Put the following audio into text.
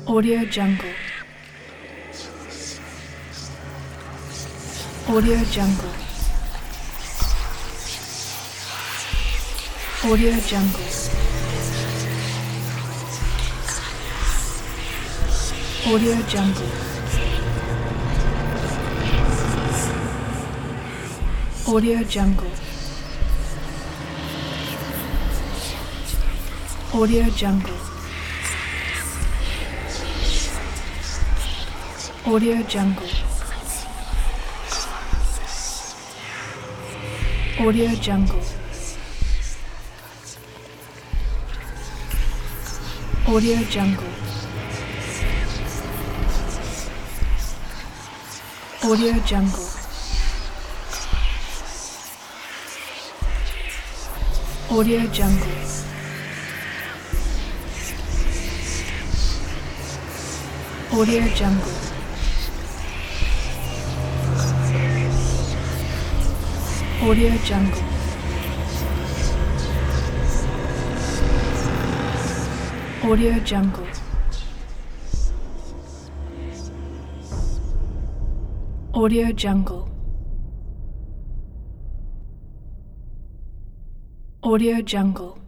Audio Jungle. Audio Jungle. Audio Jungle. Audio Jungle. Audio Jungle. Audio Jungle. Audio Jungle. Audio Jungle. Audio Jungle. Audio Jungle. Audio Jungle. Audio Jungle. Audio Jungle. Audio Jungle. Audio Jungle. Audio Jungle.